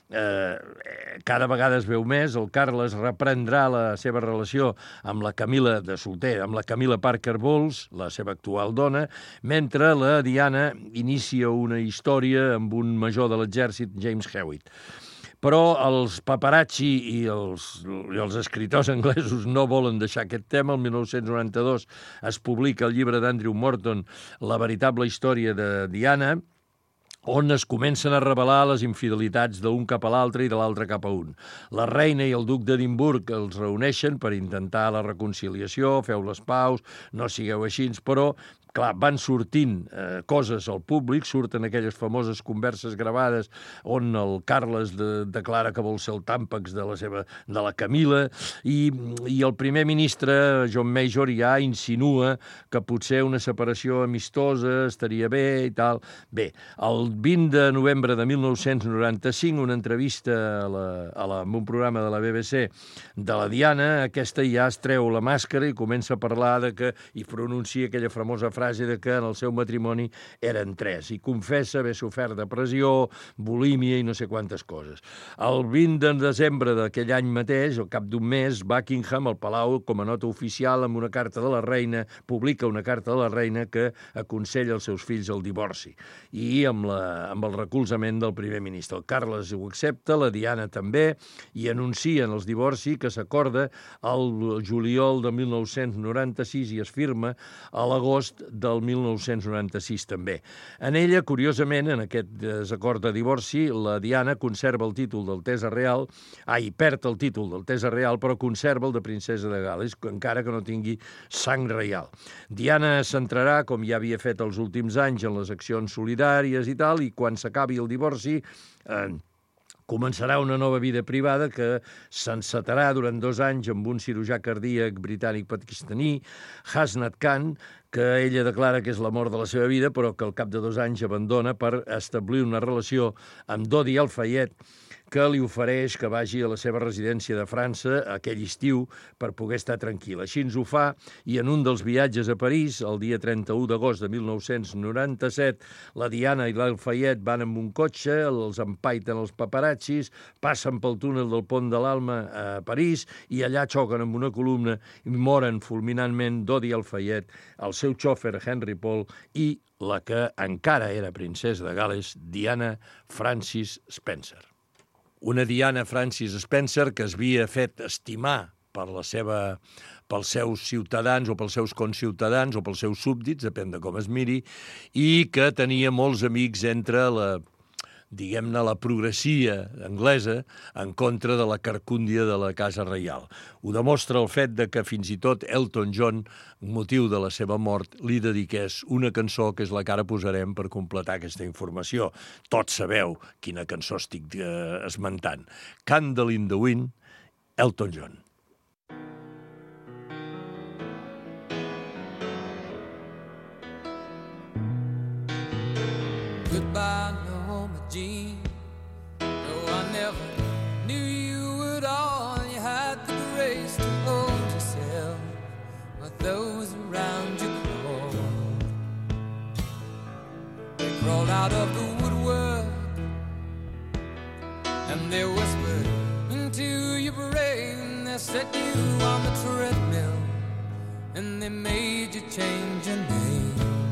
eh, cada vegada es veu més. El Carles reprendrà la seva relació amb la Camila de solter, amb la Camila Parker Bowles, la seva actual dona, mentre la Diana inicia una història amb un major de l'exèrcit, James Hewitt. Però els paparazzi i els, i els escriptors anglesos no volen deixar aquest tema. El mil nou-cents noranta-dos es publica el llibre d'Andrew Morton, La veritable història de Diana, on es comencen a revelar les infidelitats d'un cap a l'altre i de l'altre cap a un. La reina i el duc d'Edimburg els reuneixen per intentar la reconciliació, feu les paus, no sigueu així, però clar, van sortint eh, coses al públic, surten aquelles famoses converses gravades on el Carles de, declara que vol ser el tàmpax de la seva de la Camila, i, i el primer ministre, John Major, ja insinua que potser una separació amistosa estaria bé i tal. Bé, el vint de novembre de mil nou-cents noranta-cinc, una entrevista a la, a la, en un programa de la B B C de la Diana, aquesta ja es treu la màscara i comença a parlar de que, i pronuncia aquella famosa frase de que en el seu matrimoni eren tres, i confessa haver sofert depressió, bulímia i no sé quantes coses. El vint de desembre d'aquell any mateix, al cap d'un mes, Buckingham, al Palau, com a nota oficial, amb una carta de la reina, publica una carta de la reina que aconsella als seus fills el divorci, i amb, la, amb el recolzament del primer ministre. El Carles ho accepta, la Diana també, i anuncien els divorci que s'acorda el juliol de mil nou-cents noranta-sis i es firma a l'agost del mil nou-cents noranta-sis també. En ella, curiosament, en aquest desacord de divorci, la Diana conserva el títol d'Altesa Real, ai, perd el títol d'Altesa Real, però conserva el de princesa de Gal·les, encara que no tingui sang reial. Diana s'entrarà, com ja havia fet els últims anys, en les accions solidàries i tal, i quan s'acabi el divorci, eh, començarà una nova vida privada que s'encetarà durant dos anys amb un cirurgià cardíac britànic-pakistaní, Hasnat Khan, que ella declara que és l'amor de la seva vida, però que al cap de dos anys abandona per establir una relació amb Dodi Al-Fayed, que li ofereix que vagi a la seva residència de França aquell estiu per poder estar tranquil. Així ens ho fa, i en un dels viatges a París, el dia trenta-u d'agost de mil nou-cents noranta-set, la Diana i l'Al-Fayed van amb un cotxe, els empaiten els paparazzis, passen pel túnel del Pont de l'Alma a París i allà xoquen amb una columna i moren fulminantment Dodi Al-Fayed, el seu xòfer Henry Paul i la que encara era princesa de Gal·les, Diana Francis Spencer. Una Diana Francis Spencer que es havia fet estimar per la seva, pels seus ciutadans o pels seus conciutadans o pels seus súbdits, depèn de com es miri, i que tenia molts amics entre la, diguem-ne, la progressia anglesa en contra de la carcúndia de la Casa Reial. Ho demostra el fet de que fins i tot Elton John, motiu de la seva mort, li dediqués una cançó que és la que ara posarem per completar aquesta informació. Tots sabeu quina cançó estic eh, esmentant. Candle in the Wind, Elton John. Goodbye, Norma Jean. No, I never knew you at all. You had the grace to hold yourself while those around you crawled. They crawled out of the woodwork and they whispered into your brain. They set you on the treadmill and they made you change your name.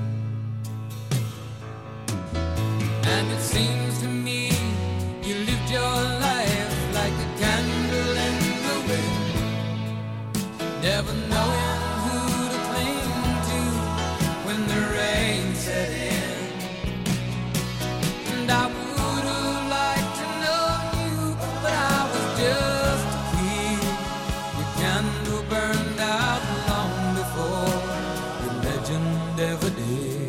And it seems to me you lived your life like a candle in the wind, never knowing who to cling to when the rain set in. And I would have liked to know you, but I was just a kid. Your candle burned out long before your legend ever did.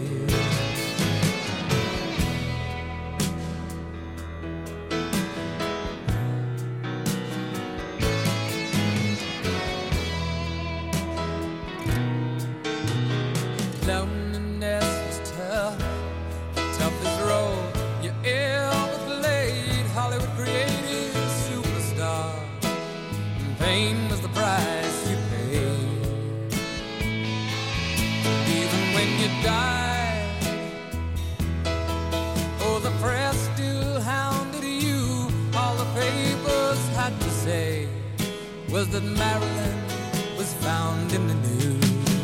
Loneliness was tough, toughest role you ever played. Hollywood created a superstar, and pain was the price you paid. Even when you died, oh, the press still hounded you. All the papers had to say was that Marilyn was found in the news.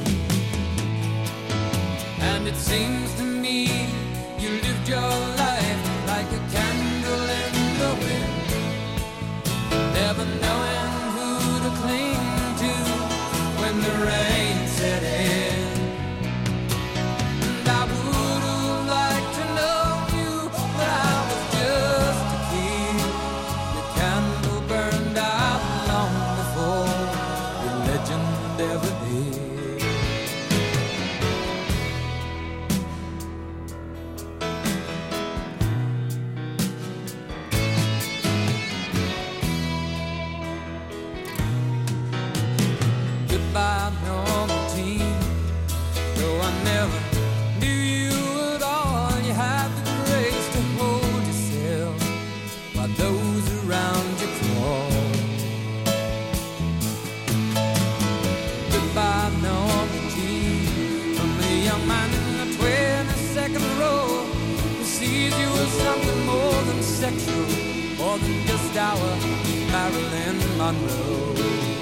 And it seems to me you lived your life like a candle in the wind, never knowing who to cling to when the rain set in. And I would have liked to know you, but I was just a kid. Your candle burned out long before your legend ever did. sexual, more than just our Marilyn Monroe.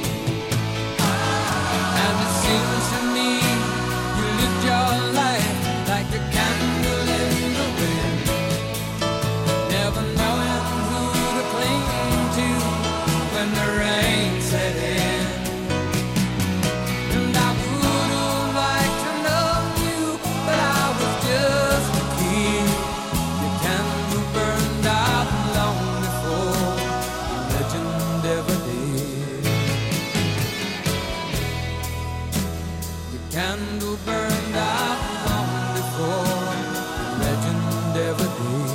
And it seems to me you lived your life like a candle in the wind, never knowing who to cling to when the rain set in. And I would have liked to know you, but I was just a kid. Your candle burned out long before the legend ever did. Your candle burned out long before the legend ever did.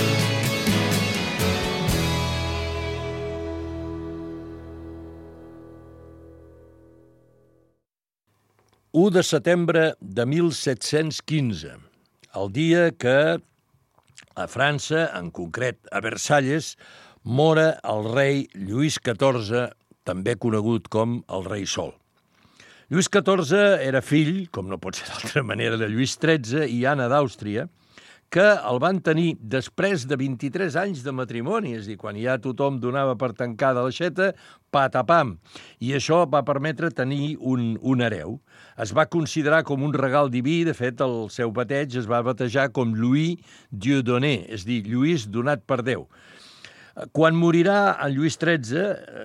u de setembre de mil set-cents quinze, el dia que a França, en concret a Versalles, mora el rei Lluís catorze, també conegut com el rei Sol. Lluís catorze era fill, com no pot ser d'altra manera, de Lluís tretze i Anna d'Àustria, que el van tenir després de vint-i-tres anys de matrimoni, és a dir, quan ja tothom donava per tancada l'aixeta, patapam. I això va permetre tenir un, un hereu. Es va considerar com un regal diví, de fet, el seu bateig es va batejar com Louis Dieudonné, és a dir, Lluís donat per Déu. Quan morirà en Lluís tretze,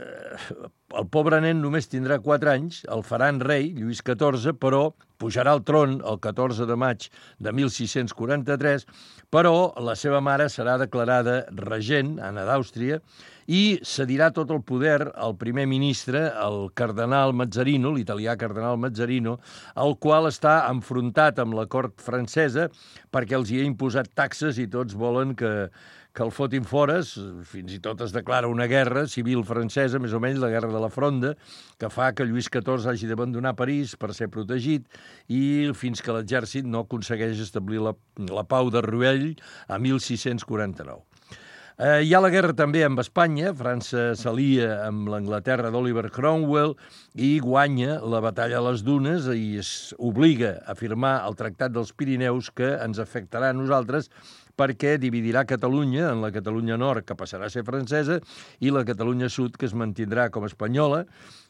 el pobre nen només tindrà quatre anys, el faran rei, Lluís catorze, però pujarà al tron el catorze de maig de mil sis-cents quaranta-tres, però la seva mare serà declarada regent, Anna d'Àustria, i cedirà tot el poder al primer ministre, el cardenal Mazzarino, l'italià cardenal Mazzarino, el qual està enfrontat amb la cort francesa perquè els hi ha imposat taxes i tots volen que, que el fotin fores, fins i tot es declara una guerra civil francesa, més o menys la guerra de la Fronda, que fa que Lluís catorze hagi d'abandonar París per ser protegit i fins que l'exèrcit no aconsegueix establir la, la pau de Rueil a mil sis-cents quaranta-nou. Eh, hi ha la guerra també amb Espanya. França s'alia amb l'Anglaterra d'Oliver Cromwell i guanya la batalla a les Dunes i es obliga a firmar el Tractat dels Pirineus, que ens afectarà a nosaltres perquè dividirà Catalunya en la Catalunya Nord, que passarà a ser francesa, i la Catalunya Sud, que es mantindrà com a espanyola,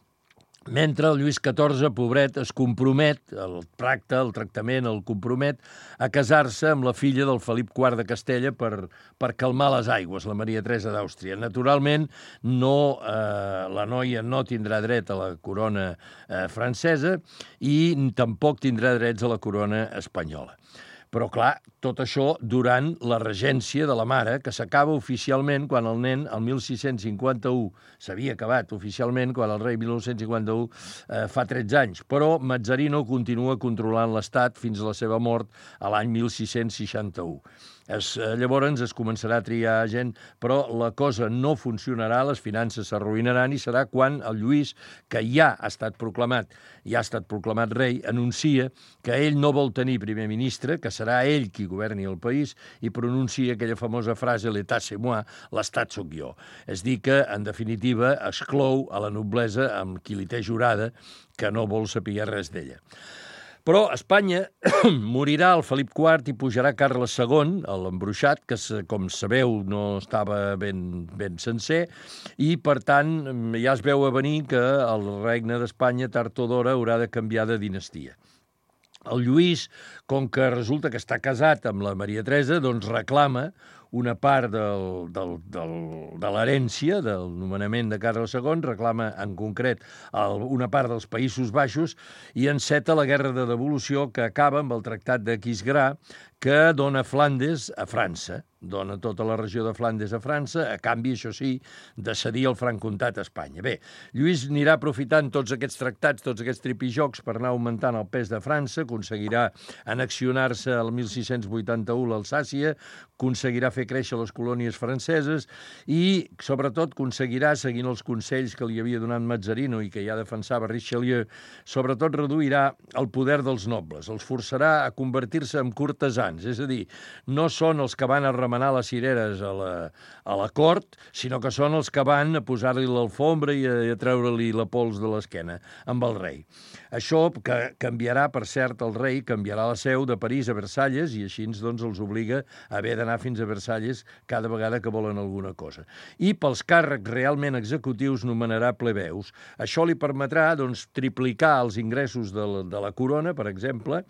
mentre el Lluís catorze, pobret, es compromet, el tracte, el tractament, el compromet, a casar-se amb la filla del Felip quart de Castella per, per calmar les aigües, la Maria Teresa d'Àustria. Naturalment, no, eh, la noia no tindrà dret a la corona eh, francesa i tampoc tindrà drets a la corona espanyola. Però, clar, tot això durant la regència de la mare, que s'acaba oficialment quan el nen, el mil sis-cents cinquanta-u, s'havia acabat oficialment quan el rei, mil nou-cents cinquanta-u, eh, fa tretze anys. Però Mazzarino continua controlant l'Estat fins a la seva mort a l'any mil sis-cents seixanta-u. Es, eh, llavors es començarà a triar gent, però la cosa no funcionarà, les finances s'arruïnaran i serà quan el Lluís, que ja ha estat proclamat, ja ha estat proclamat rei, anuncia que ell no vol tenir primer ministre, que serà ell qui governi el país, i pronuncia aquella famosa frase «L'état c'est moi», l'estat sóc jo. És dir que, en definitiva, exclou a la noblesa amb qui li té jurada que no vol saber res d'ella. Però a Espanya morirà el Felip quart i pujarà Carles segon, l'embruixat, que, com sabeu, no estava ben, ben sencer, i, per tant, ja es veu a venir que el regne d'Espanya, tard o d'hora, haurà de canviar de dinastia. El Lluís, com que resulta que està casat amb la Maria Teresa, doncs reclama una part del, del, del, de l'herència, del nomenament de Carles segon, reclama en concret el, una part dels Països Baixos i enceta la guerra de devolució que acaba amb el Tractat d'Aquisgrà, que dona Flandes a França, dona tota la regió de Flandes a França, a canvi, això sí, de cedir el Franc-Comtat a Espanya. Bé, Lluís anirà aprofitant tots aquests tractats, tots aquests tripijocs per anar augmentant el pes de França, aconseguirà annexionar-se al mil sis-cents vuitanta-u l'Alsàcia, aconseguirà fer créixer les colònies franceses i, sobretot, aconseguirà, seguint els consells que li havia donat Mazzarino i que ja defensava Richelieu, sobretot reduirà el poder dels nobles, els forçarà a convertir-se en cortesans, és a dir, no són els que van a remenar les cireres a la, a la cort, sinó que són els que van a posar-li l'alfombra i a, a treure-li la pols de l'esquena amb el rei. Això que canviarà, per cert, el rei canviarà la seu de París a Versalles i així doncs els obliga a haver d'anar fins a Versalles vassalles cada vegada que volen alguna cosa. I pels càrrecs realment executius nomenarà plebeus. Això li permetrà doncs, triplicar els ingressos de la, de la corona, per exemple,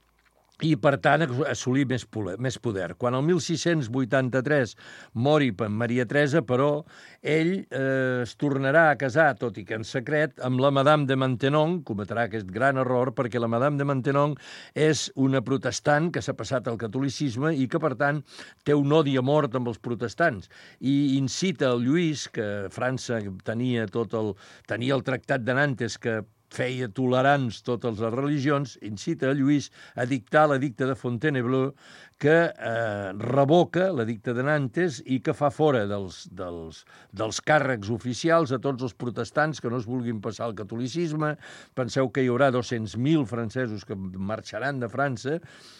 i, per tant, assolir més poder. Quan el mil sis-cents vuitanta-tres mori Maria Teresa, però, ell eh, es tornarà a casar, tot i que en secret, amb la Madame de Maintenon, cometrà aquest gran error, perquè la Madame de Maintenon és una protestant que s'ha passat al catolicisme i que, per tant, té un odi a mort amb els protestants. I incita el Lluís, que França tenia, tot el, tenia el Tractat de Nantes, que feia tolerants totes les religions, incita a Lluís a dictar l'edicte de Fontainebleau, que eh, revoca l'edicte de Nantes i que fa fora dels, dels, dels càrrecs oficials a tots els protestants que no es vulguin passar al catolicisme. Penseu que hi haurà dos-cents mil francesos que marxaran de França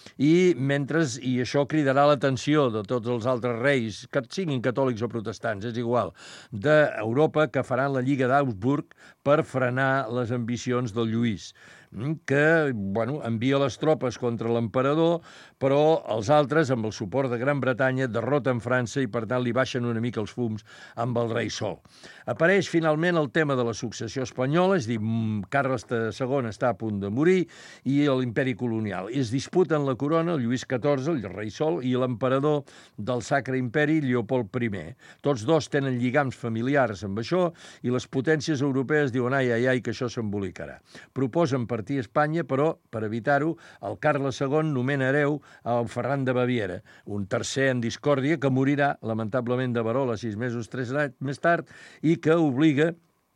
i, mentre, i això cridarà l'atenció de tots els altres reis, que siguin catòlics o protestants, és igual, d'Europa, que faran la Lliga d'Augsburg per frenar les ambicions del Lluís, que bueno, envia les tropes contra l'emperador, però els altres, amb el suport de Gran Bretanya, derroten França i, per tant, li baixen una mica els fums amb el rei sol. Apareix, finalment, el tema de la successió espanyola, és a dir, Carles segon està a punt de morir, i l'imperi colonial. I es disputen la corona el Lluís catorze, el rei sol, i l'emperador del Sacre Imperi, Leopold primer. Tots dos tenen lligams familiars amb això, i les potències europees diuen ai, ai, ai, que això s'embolicarà. Proposen partir a Espanya, però, per evitar-ho, el Carles segon nomena hereu a Ferran de Baviera, un tercer en discòrdia que morirà, lamentablement, de verola sis mesos tres anys més tard, i que obliga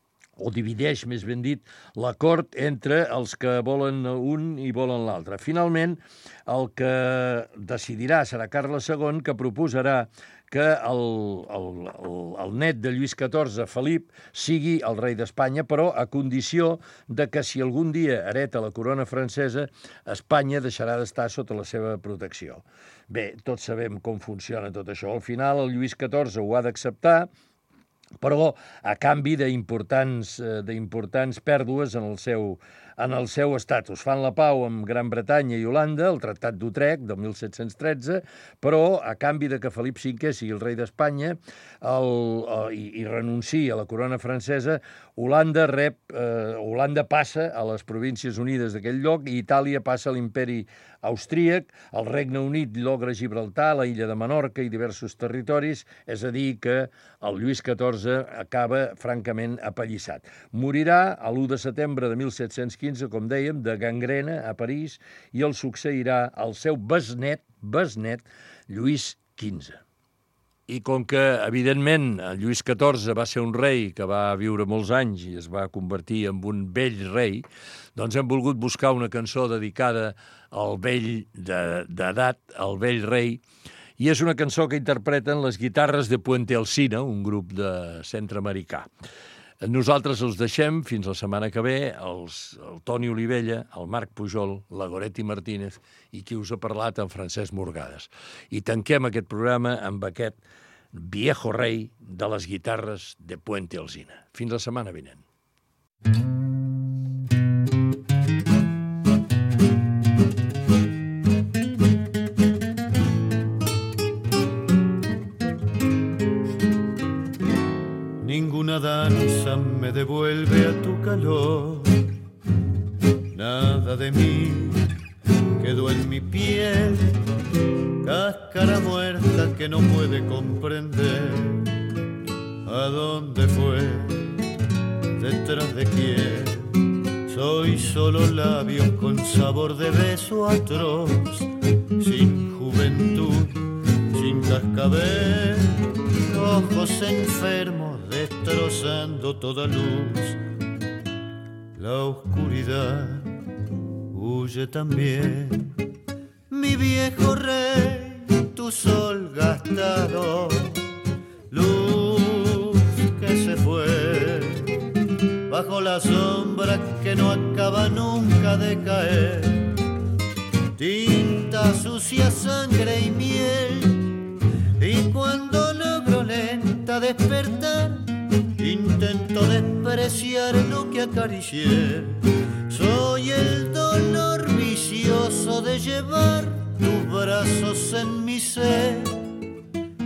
o divideix, més ben dit, la cort entre els que volen un i volen l'altre. Finalment, el que decidirà serà Carles segon, que proposarà que el, el, el, el net de Lluís catorze, Felip, sigui el rei d'Espanya, però a condició de que si algun dia hereta la corona francesa, Espanya deixarà d'estar sota la seva protecció. Bé, tots sabem com funciona tot això. Al final, el Lluís catorze ho ha d'acceptar, però a canvi d'importants d'importants pèrdues en el seu en el seu estatus. Fan la pau amb Gran Bretanya i Holanda, el Tractat d'Utrecht del mil set-cents tretze, però a canvi de que Felip cinquè sigui el rei d'Espanya el, el, i, i renunciï a la corona francesa, Holanda rep eh, Holanda passa a les Províncies Unides d'aquell lloc i Itàlia passa a l'imperi austríac, el Regne Unit logra Gibraltar, la illa de Menorca i diversos territoris, és a dir que el Lluís catorze acaba francament apallissat. Morirà l'u de setembre de mil set-cents quinze, com dèiem, de gangrena a París, i el succeirà el seu besnet, besnet, Lluís quinze. I com que, evidentment, Lluís catorze va ser un rei que va viure molts anys i es va convertir en un vell rei, doncs hem volgut buscar una cançó dedicada al vell d'edat, al vell rei, i és una cançó que interpreten les guitarres de Puente Alsina, un grup de centreamericà. Nosaltres els deixem fins la setmana que ve, els, el Toni Olivella, el Marc Pujol, la Goretti Martínez i qui us ha parlat, en Francesc Morgades. I tanquem aquest programa amb aquest viejo rei de les guitarres de Puente Alsina. Fins la setmana vinent. Ninguna danza me devuelve a tu calor, nada de mí quedó en mi piel, cáscara muerta que no puede comprender a dónde fue, detrás de quién. Soy solo labios con sabor de beso atroz, sin juventud, sin cascabel, ojos enfermos destrozando toda luz. La oscuridad huye también. Mi viejo rey, tu sol gastado, luz que se fue bajo la sombra que no acaba nunca de caer. Tinta sucia, sangre y miel, y cuando logro lenta despertar, intento despreciar lo que acaricié. Soy el dolor vicioso de llevar tus brazos en mi ser.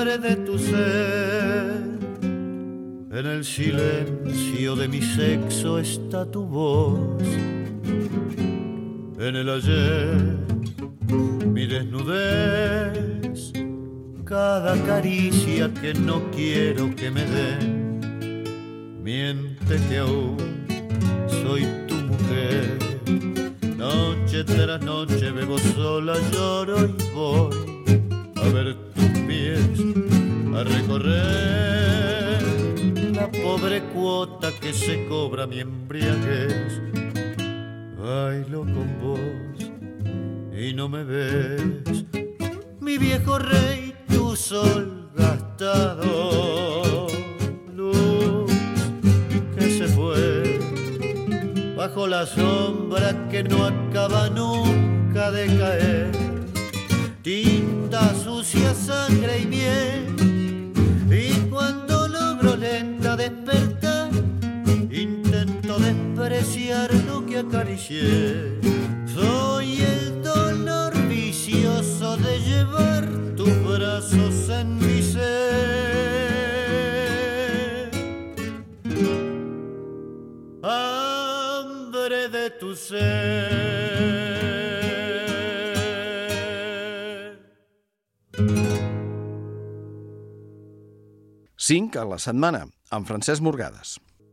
hambre de tu ser. En el silencio de mi sexo está tu voz. En el ayer, mi desnudez, cada caricia que no quiero que me den. Miente que aún soy tu mujer. Noche tras noche bebo sola, lloro y voy a ver tus pies, a recorrer la pobre cuota que se cobra mi embriaguez. Bailo con vos y no me ves, mi viejo rey, tu sol gastado. Luz que se fue bajo la sombra que no acaba nunca de caer. Tinta, sucia, sangre y miel. Y cuando logro lenta despertar, intento despreciar lo que acaricié. Soy el dolor vicioso de llevar tus brazos en mi ser. Hambre de tu ser. cinc a la setmana, amb Francesc Morgades.